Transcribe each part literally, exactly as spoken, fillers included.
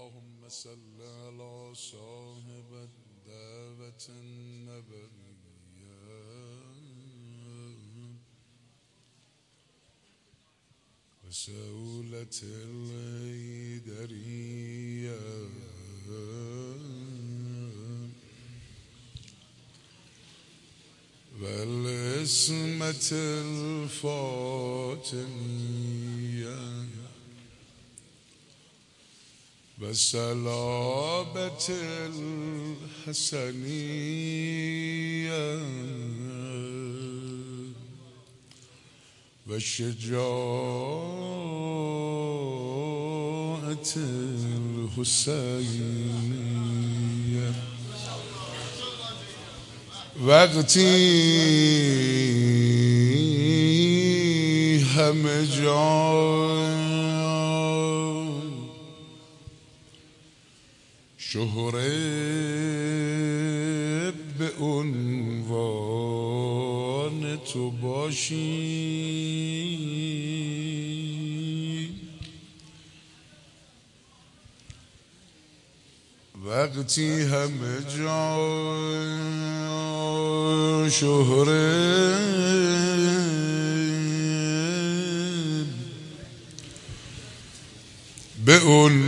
اللهم صل على صاحب الدعوة النبوية وسهولة الحيدرية والعصمة الفاطمية والصلابة الحسنية والشجاعة الحسينية وقتی همه جا شهره به عنوان تو باشی وقتی همه جا شهره به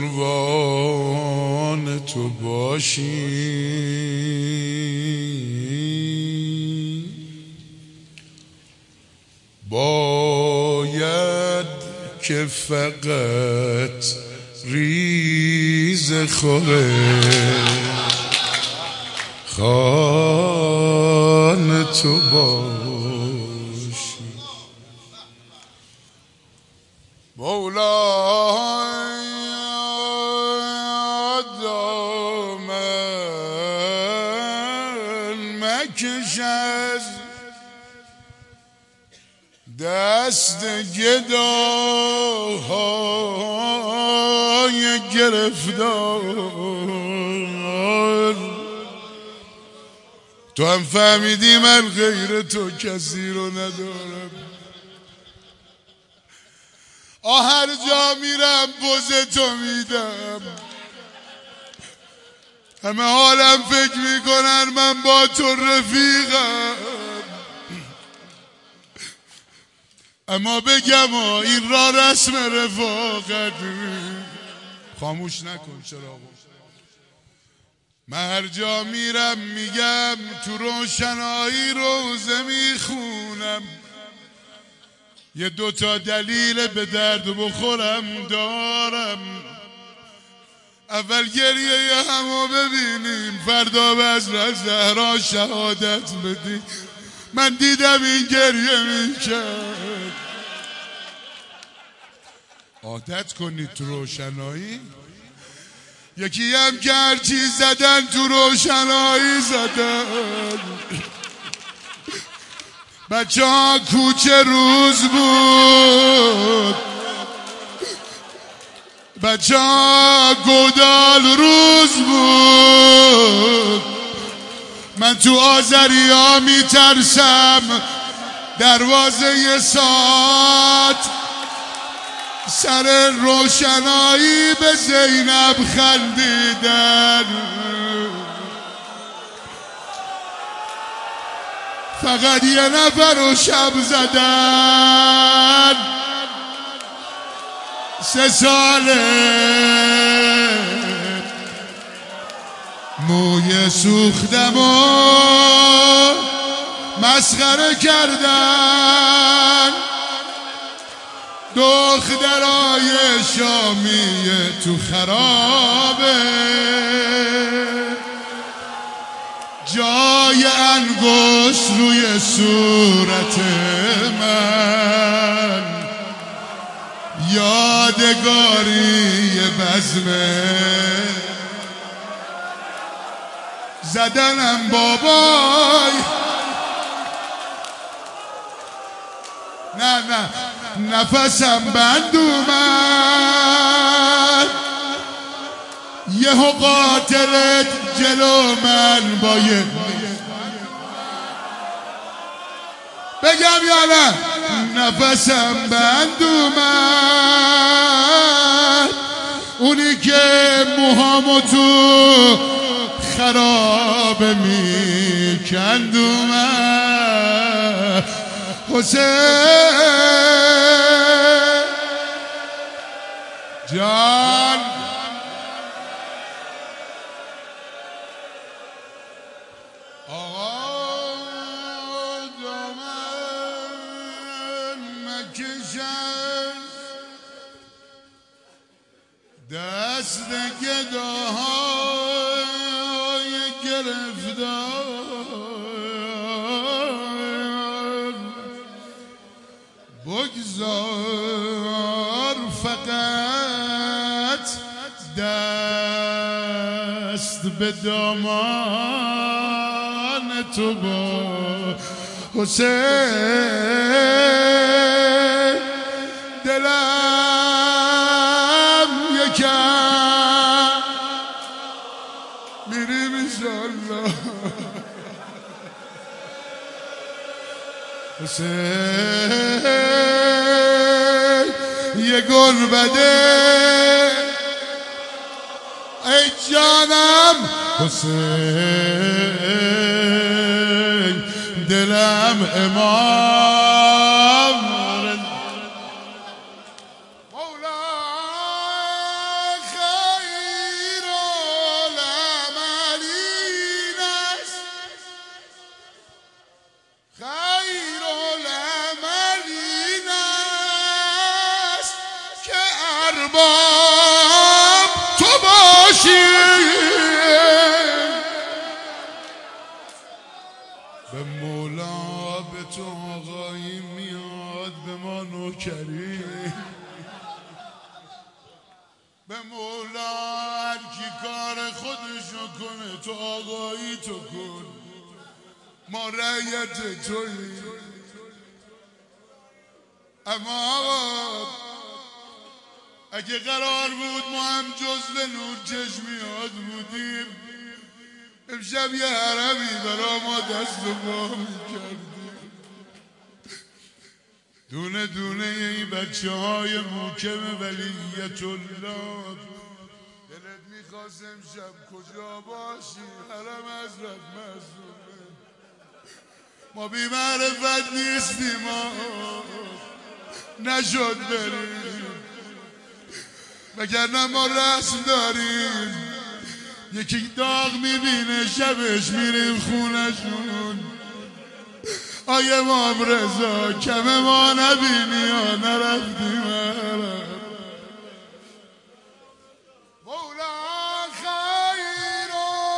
عنوان تو باشی باید که فقط ریز خوره خانه تو باشی مولا دامن مکش از دست گداهای گرفتار تو هم فهمیدی من غیر تو کسی رو ندارم آه هر جا میرم بوز تو میدم همه حالم فکر میکنن من با تو رفیقم اما بگم این را رسم رفاقت خاموش نکن چراغو من هر جا میرم میگم تو روشنایی روزه میخونم یه دوتا دلیل به درد بخورم دارم اول گریه همو ببینیم فردا بزر زهرا شهادت بدیم من دیدم این گریه میکرد عادت کنید تو روشنایی یکی هم که هرچی زدن تو روشنایی زدن بچه ها کوچه روز بود بچه ها گودال روز بود من تو آذری ها می ترسم دروازه یه ساعت سر روشنایی به زینب خندیدن فقط یه نفر رو شب زدن سه ساله موی سوختم و مسخره کردن دخترای شامی تو خرابه جای انگشت روی صورت من یادگاری بزمه زدنم بابای نه نه نفسم بند اومد یهو قاتلت جلو من با یه بگم یا نه نفسم بند اومد اونی که موهامو تو خراب میکند اومد حسین جان آقا دامن مکشن دست گداهای گرفتار بگذار فقط دست به دامان تو با حسین دلم یکم میریم انشالله حسین یه گل بده ای جانم حسین دلم امام مولا خیر العملین است خیر العملین است که ارباب تو باشی به مولا به تو آقایی میاد به ما نوکری به مولا هر کی کار خودشو کنه تو آقایی تو کن ما رعیت تویی اما آقا اگه قرار بود ما هم جزو نور چشمیات بودیم امشب یه حرمی برا ما دست و پا میکردیم دونه دونه این بچه های محکم ولیت الله دلت میخواست امشب کجا باشی حرم حضرت معصومه ما بی معرفت نیستیم نشد بریم وگرنه ما رسم داریم یکی داغ میبینه شبش میریم خونشون آیه امام رضا کم ما نبینی یا نرفتیم مولا خیر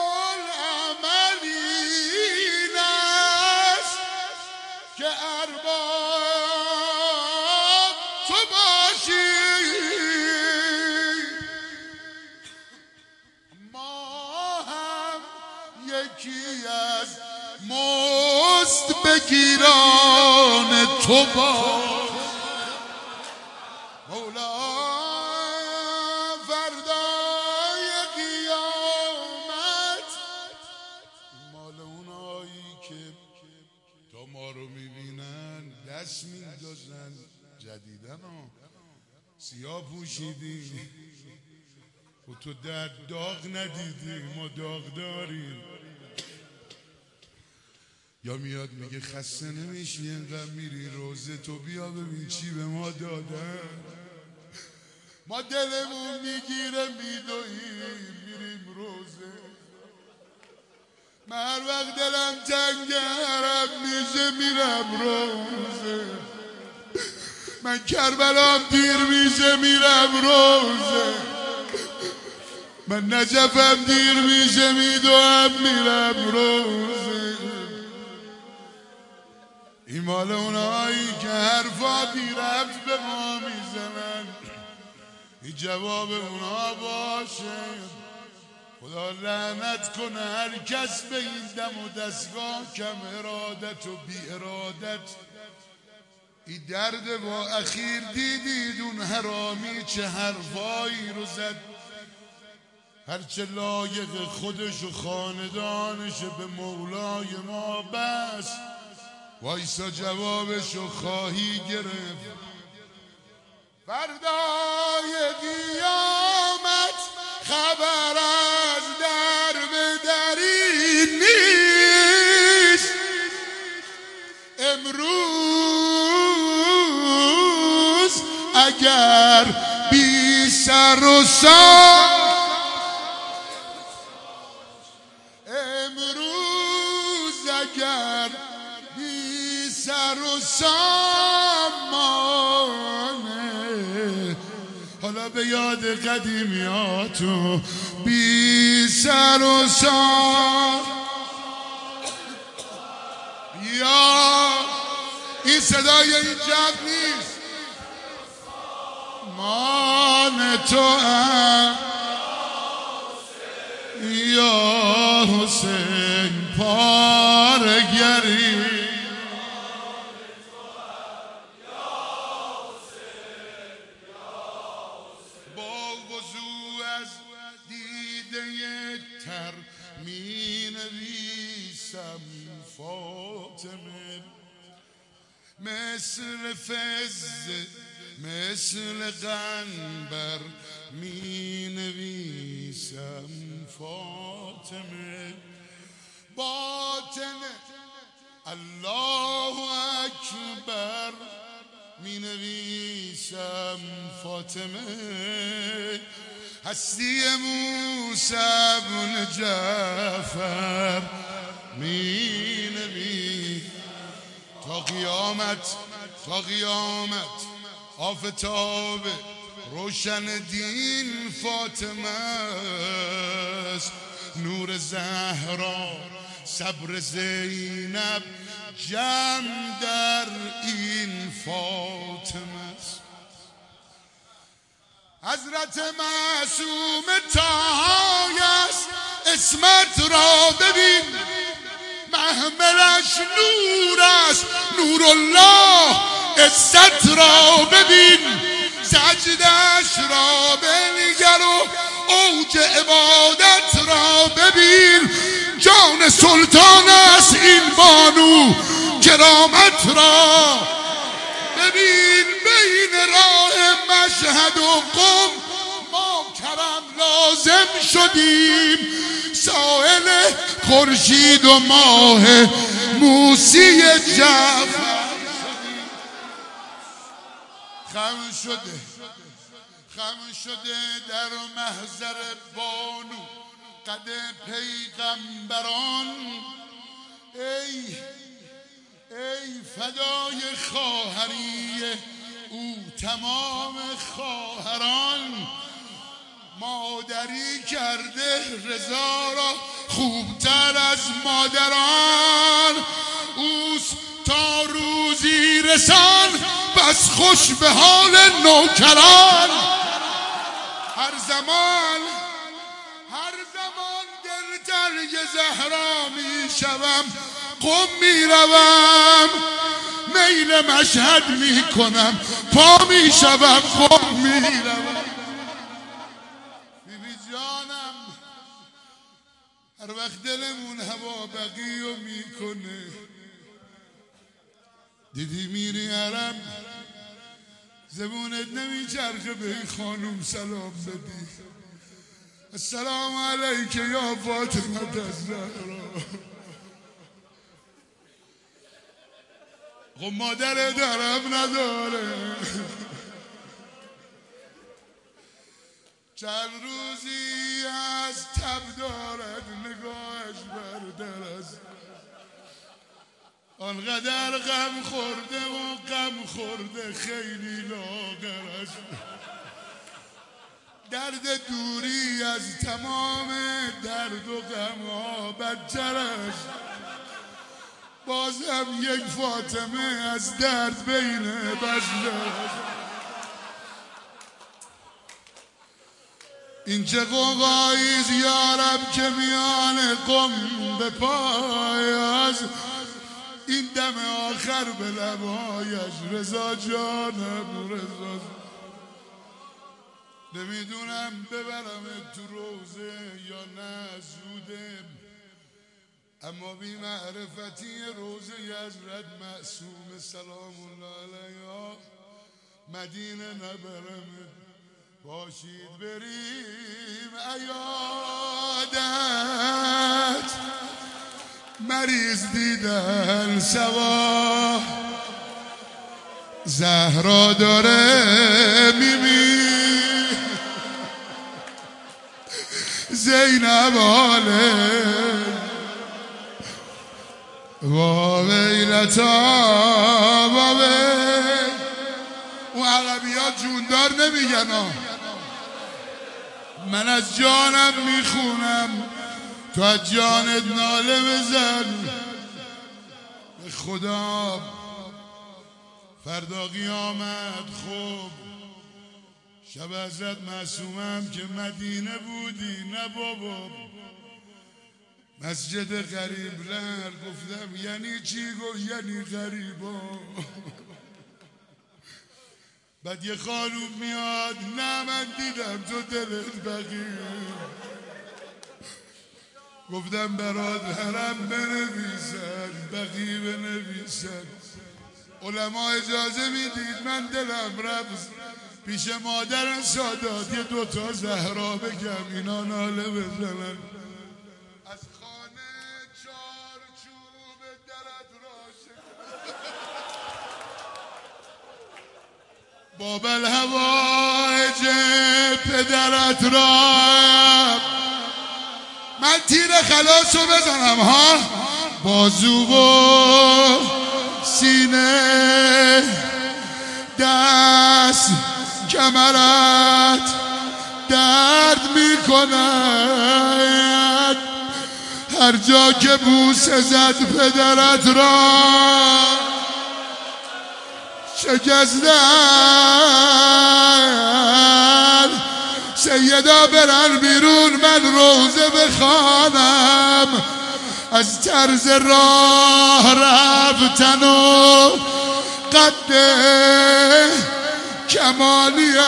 العملین است که ارباب تو باشی یکی از مست بگیران تو باش مولا فردای قیامت مال اونایی که تا ما رو میبینن دست میندازن جدیدن ها سیاه پوشیدیم و تو در داغ ندیدی ما داغ داریم یا میاد میگه خسته نمیشی اینقدر میری روزه تو بیا ببین چی به ما دادن ما دلمون میگیره میدویم میریم روزه من هر وقت دلم تنگ عرب میشه میرم روزه من کربلام دیر میشه میرم روزه من نجفم دیر میشه میدوم میرم روزه این مال اونایی که حرفا بی ربط به ما میزنن این جواب اونا باشه خدا لعنت کنه هر کس به این دم و دستگاه کم ارادت و بی ارادت این درد با اخیر دیدید اون حرامی چه حرفایی رو زد هرچه لایق خودش و خاندانش به مولای ما بس وایسا جوابشو خواهی گرفت فردای قیامت خبر از در به دری نیست. امروز اگر بی سر و سام امروز اگر بی سر و سامانه حالا به یاد قدیمیاتو بی سر و سام یا این صدای این جمع نیست مان تو هم یا حسین پارگری با وضو از دیده تر می نویسم فاطمه مثل فزه مثل قنبر می نویسم فاطمه باطن الله اکبر می نویسم فاطمه هستی موسی بن جعفر می نویسم تا قیامت تا قیامت آفتاب روشن دین فاطمه است نور زهرا صبر زینب جمع در این فاطمه است حضرت معصوم طه است اسمت را ببین محملش نور است نور الله عزت را ببین سجدش را بنگر و اوج عبادت را ببین جان سلطان است این بانو کرامت را ببین بین راه مشهد و قم ما کرم لازم شدیم سائل خورشید و ماه موسی جعفر خم شده خم شده در محضر بانو قد پیغمبران ای ای فدای خواهری او تمام خواهران مادری کرده رضا را خوبتر از مادران اوست تا روزی رسان بس خوش به حال نوکران هر زمان هر زمان دلتنگ زهرا می شوم قم می روم میل مشهد می کنم پا می شوم قم می روم بیبی جانم هر وقت دلمون هوا بقی و می کنه دیدی میری عرب زبونت نمیچرخه به این خانوم سلام بدی السلام علیک یا فاطمه الزهرا خب مادر درم نداره چند روزی از تب دارد نگاهش بر در است آنقدر غم خورده و غم خورده خیلی لاغر است درد دوری از تمام درد و غم ها بدتر است بازم یک فاطمه از درد بین بزر است این چه قوقاییست یارب که میان قم به پای است این دم آخر به لبهایش رضا جانم رضا نمیدونم ببرم تو روزه یا نه زوده اما بی معرفتی روزه حضرت معصوم سلام الله علیها مدینه نبرم باشید بریم یادت مریض دیدن سوا زهرا داره میمی زینب آله وا ویلتا وا ویل. اون عربی ها جوندار نمیگن ها. من از جانم میخونم تو از جانت ناله بزن. به خدا فردا قیامت خوب شب حضرت معصومم که مدینه بودی نه بابا مسجد غریب لر گفتم یعنی چی؟ گفت یعنی غریبا. بعد یه خانوم میاد نه من دیدم تو دلت بقیه. گفتم برات حرم بنویسن بقیه بنویسن. علما اجازه میدید من دلم رفت پیش مادر سادات یه دوتا زهرا بگم اینا ناله بزنن. از خانه چار چوب درت راشه باب الهوایج پدرت را من تیر خلاص رو بزنم ها. بازو و سینه دست کمرت درد میکند هر جا که بوسه زد پدرت را شکستن. سیدا برن بیرون من روزه بخوانم از طرز راه رفتن و قد کمالیت.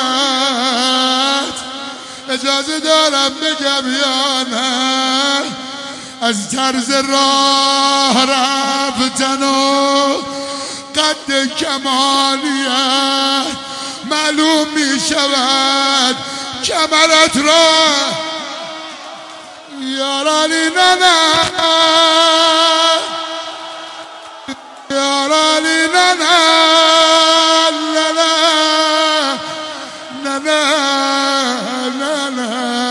اجازه دارم بگم یا نه؟ از طرز راه رفتن و قد کمالیت معلوم می شود کمرت را. یارانی نه نه یارانی نه نه نه نه نه نه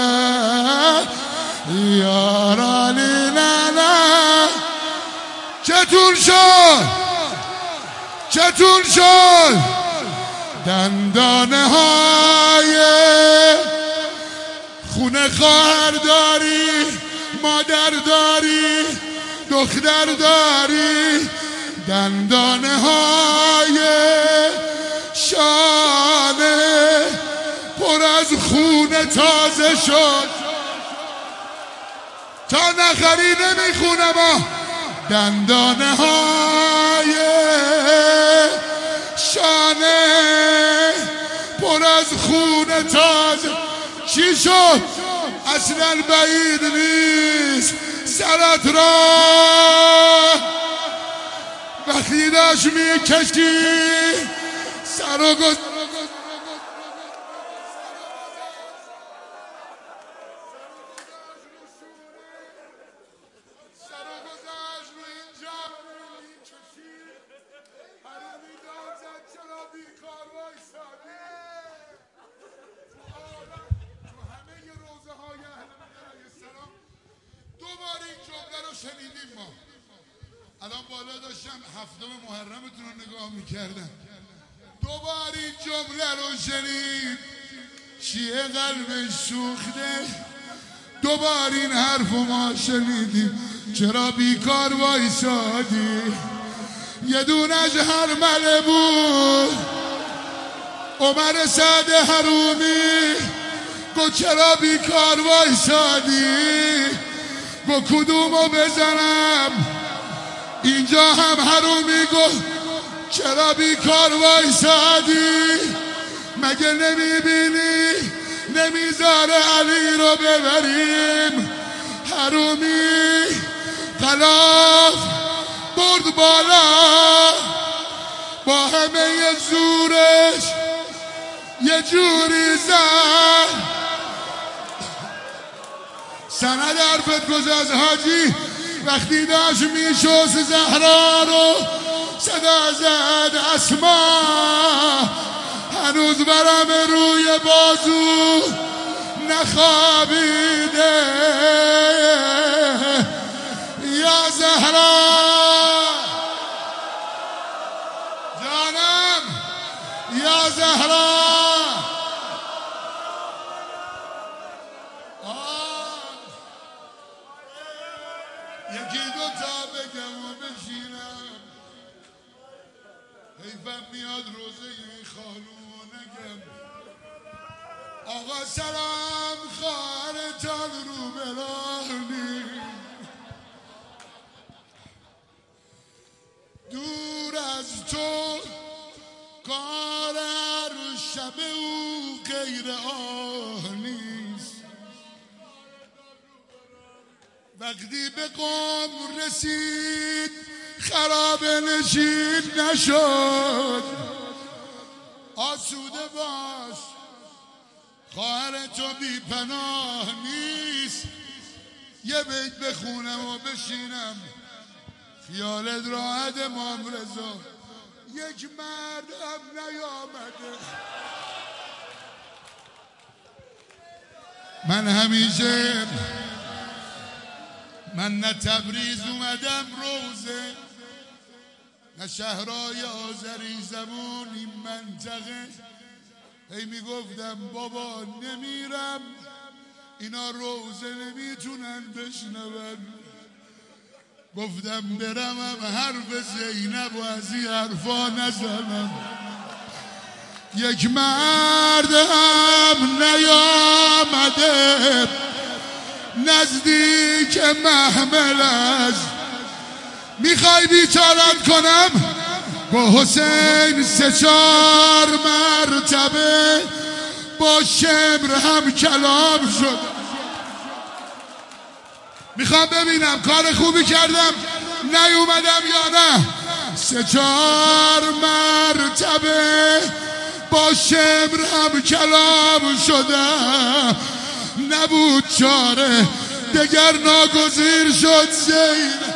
یارانی نه نه. چطور شد چطور شد دندانه های خونه خواهر داری مادر داری دختر داری دندانه های شانه پر از خونه تازه شد تا نخری نمیخونم. دندانه های شانه پر از خونه تازه. چی شد؟ اصلا بعید نیست سرت را وقتی داشت میکشی سر و گذ شنیدیم. ما الان بالا داشتم هفتم محرمتون رو نگاه میکردم دوبار این جمله رو شنید شیعه قلبش سوخته. دوبار این حرف ما شنیدیم چرا بیکار وایسادی. یه دونش هرمله بود عمر سعد حرومی گو چرا بیکار وایسادی. گو کدومو بزنم اینجا هم حرومی گفت چرا بیکار وایسادی. مگه نمیبینی نمیذاره علی رو ببریم. حرومی غلاف برد بالا با همه زورش یه جوری زد سند حرفت کجاست حاجی؟ وقتی داشت میشست زهرا رو صدا زد اسما، هنوز برم روی بازو نخوابیده یا زهرا جانم، یا زهرا. یکی دو تا بگم و بشینم، حیفم میاد روزه این خانومو نگم. آقا سلام خواهرتان رو برانی، دور از تو کار هر شب او غیر آه نیست. وقتی به قم رسید خراب نشین نشد. آسوده باش خواهر تو بی پناه نیست. یه بیت بخونم و بشینم خیالت راحت امام رضا. یک مردم نیامده. من همیشه من نه تبریز اومدم روزه، نه شهرهای آذری زبون این منطقه. هی میگفتم بابا نمیرم اینا روزه نمیتونن بشنون. گفتم برمم حرف زینب و از این حرفا نزنم. یک مرد هم نیامده نزدیک محملش. میخوای بیچارت کنم؟ با حسین سه چار مرتبه با شمر هم کلام شد. میخوام ببینم کار خوبی کردم نیومدم یا نه. سه چار مرتبه با شمر هم کلام شدم. نبود چاره دگر ناگزیر شد زینب.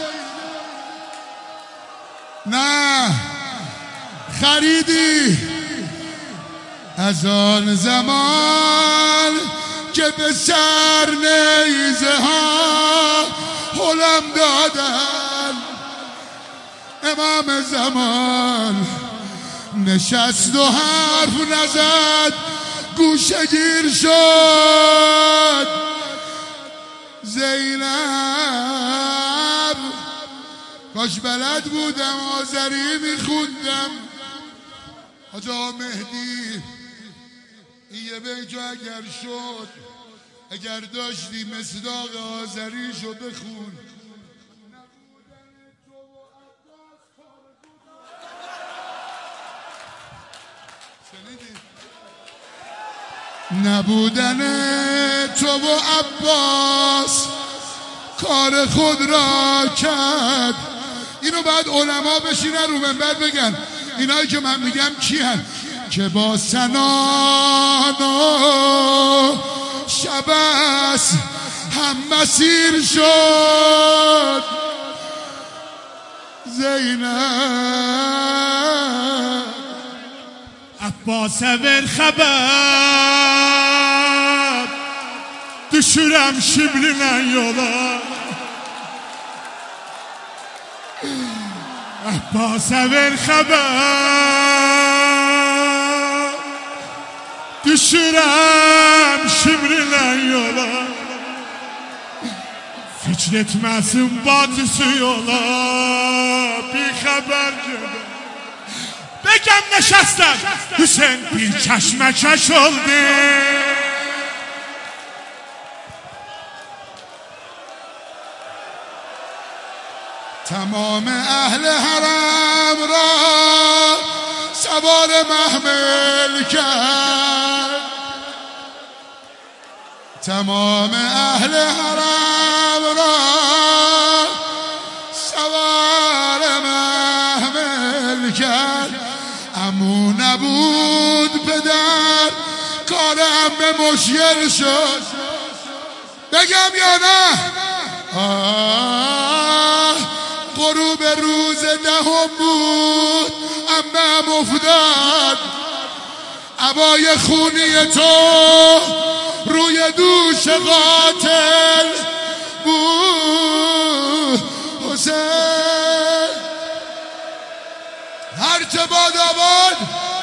نه خریدی از آن زمان که به سر نیزه ها حلم دادن. امام زمان نشست و حرف نزد گوشه گیر شد. زینب کاش بلد بودم آذری میخوندم. حاج آقا مهدی این یه بیتو اگر شد، اگر داشتی مصداق آذریشو بخون. نبودن تو و عباس کار خود را کرد. اینو بعد علما بشینن رو منبر بگن. اینایی که من میگم کی هن؟ که با سنان و شبس هم مسیر شد. زینب عباس ver xəbər düşürəm şiblinə yola. Abbas ver xəbər düşürəm şiblinə yola. Fikr etməsin bacısı yola bir xəbər gedə. بگم نشستم حسین بی چشمکش oldu. تمام اهل حرم را سوار محمل کرد. تمام اهل حرم را سوار محمل کرد. امو نبود پدر کار عمه مشکل شد. بگم یا نه؟ آه غروب روز دهم بود عمم افتاد، عبای خونی تو روی دوش قاتل بود حسین. هرچه باد آباد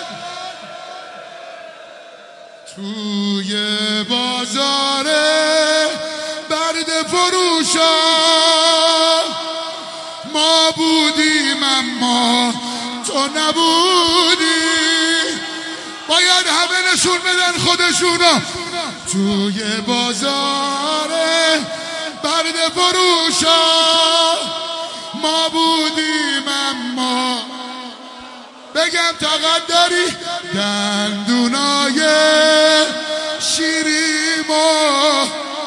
توی بازار برد فروشا ما بودیم اما تو نبودی. باید همه نشون بدن خودشونا. توی بازار برد فروشا ما بودیم اما بگم طاقت داری دندونای شیریمو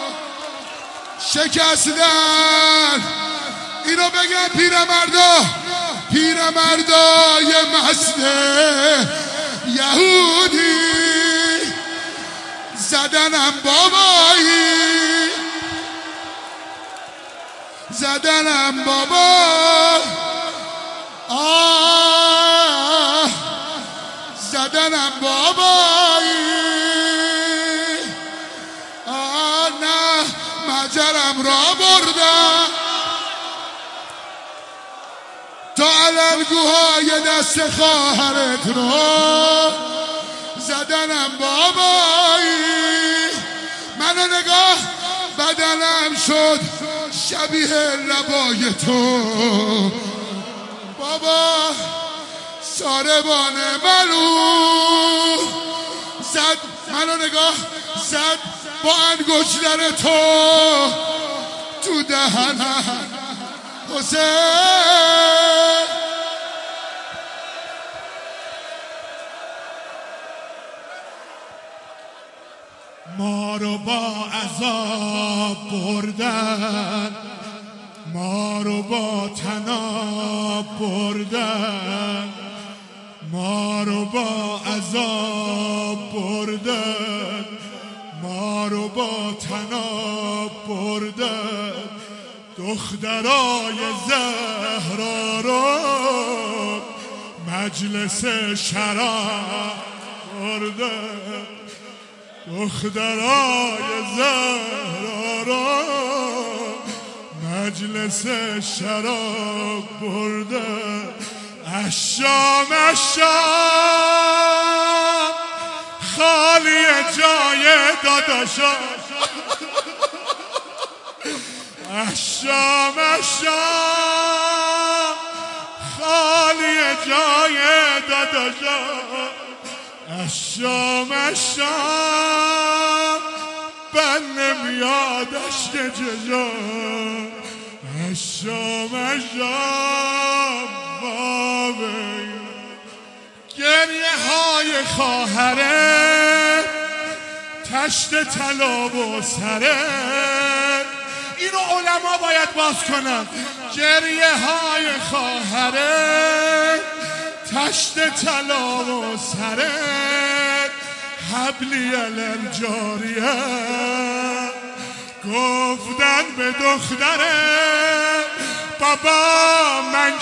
شکستن. اینو بگم پیرمردا، پیرمردای مست یهودی زدنم بابایی، زدنم بابا. آه زدنم بابایی. آه نه مجرم را بردم تا علنگوهای دست خواهرت رو زدنم بابایی. منو نگاه بدنم شد شبیه لبای تو بابا. ساربان منو زد، منو نگاه زد با انگشتر تو تو دهنم حسین. ما رو با عذاب بردن، ما رو با طناب بردن، ما رو با عذاب بردن، ما رو با طناب بردن. دخترای زهرا رو مجلس شراب بردن، دخترای زهرا رو مجلس شراب بردن. الشام الشام خالی جای داداشا، الشام الشام خالی جای داداشا، الشام الشام بن نمیادش که ججا، الشام الشام بابه. گریه های خواهره تشت طلا و سره، اینو علما باید باز کنن. گریه های خواهره تشت طلا و سره، حبلی الجاریه گفتن به دختره بابا من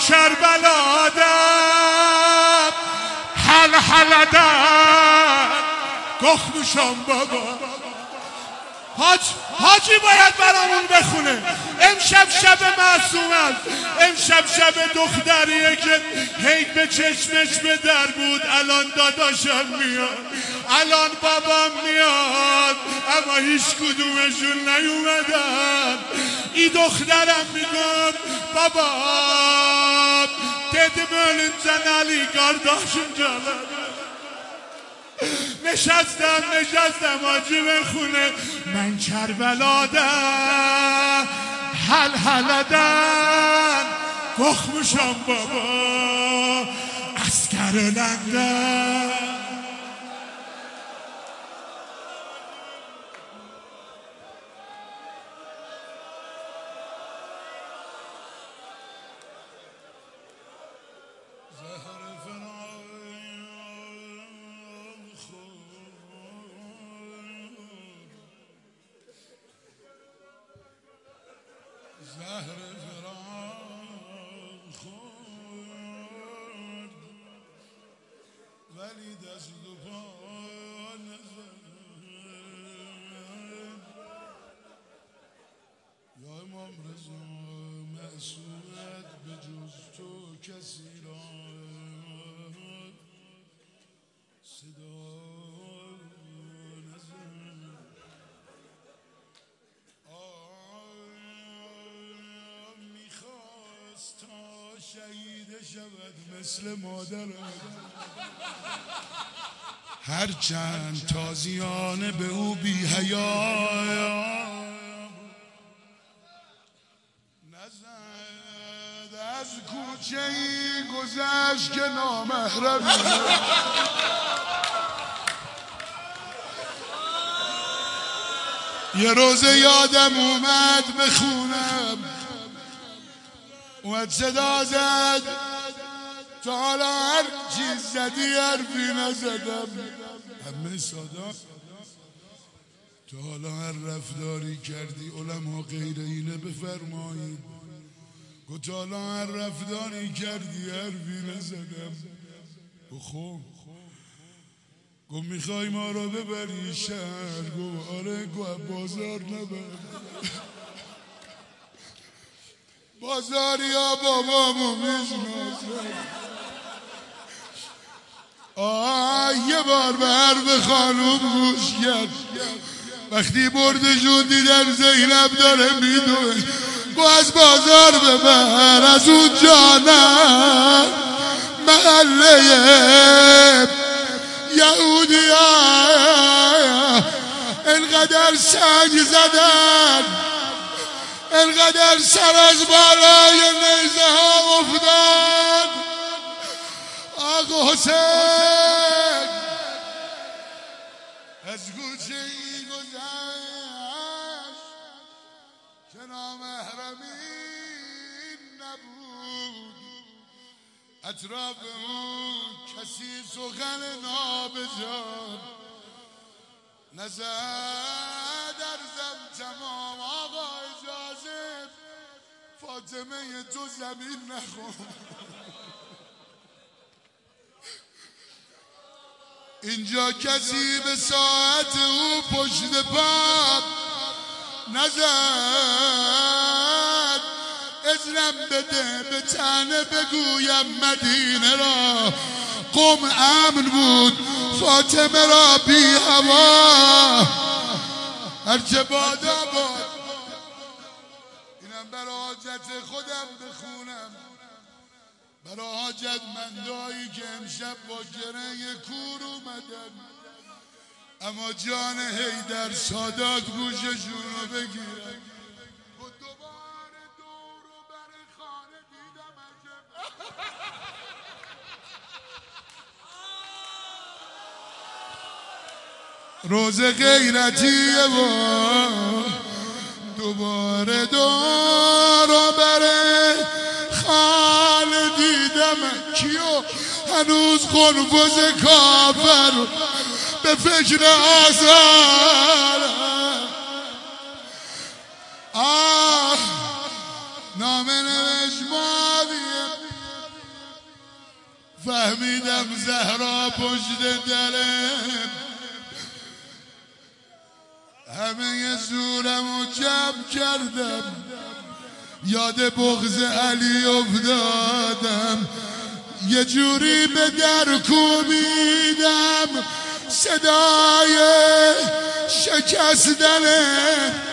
کربلادم حل حلدم گخمشم بابا. حاج حاجی باید برامون بخونه. امشب شب معصوم است، امشب شب دختریه که هی به چشمش به در بود. الان داداشم میاد، الان بابام میاد، اما هیچ کدومشون نیومدن. ای دخترم میگم بابا dedi bölünce Ali kardeşim canım. نشستم نشستم آجی بخونه من کربلاده حل حلدن گخمشم بابا اسکر لندن. زهر فراق خورد ولی دست و پا نزد. یا امام رضا معصومت به جز تو کسی را صدا نزد. آه میخواست تا شهید شود مثل مادرم، هرچند تازیانه به او بی حیا نزد. از کوچه ای گذشت که نامحرمی یه روز یادم اومد بخونم، اومد صدا زد تا حالا هر چیز زدی حرفی نزدم. همه صدا تا حالا هر رفتاری کردی علما غیر اینه بفرمایید. گو تا حالا هر رفتاری کردی حرفی نزدم. بخو گو میخوای ما رو ببری شهر؟ گو آره. گو بازار نبر بازاری ها بابامو میشناسن. آه یه بار به حرف خانوم گوش کرد، وقتی بردشون دیدن زینب داره میدوه. گو از بازار ببر، از اونجا نه، محله یهودی ها انقدر سنگ زدن، انقدر سر از بالای نیزه ها افتاد. آقا حسین از کوچه ای گذشت که نامحرمی نبود، اطراف اون کسی سخن نابجا نزد. ارزم تمام آقا اجازه فاطمه تو زمین نخون. اینجا کسی به ساعت او پشت پا نزد. اذنم بده به تنه بگویم مدینه را قم امن بود، فاطمه را بی هوا هرچه بادا باد. اینم برای حاجت خودم بخونم، برای حاجت مندایی که امشب با گره کور اومدن، اما جان حیدر سادات گوششون رو بگیرن. دوباره دور و بر خانه دیدم روز غیرتیه و دوباره دور و بر خانه دیدم. کیو؟ هنوز خنفذ کافر به فکر آزار. آه نامه نوشت معاویه، فهمیدم زهرا پشت دره، همه زورم رو جمع کردم، یاد بغض علی افتادم، یه جوری به در کوبیدم صدای شکستنه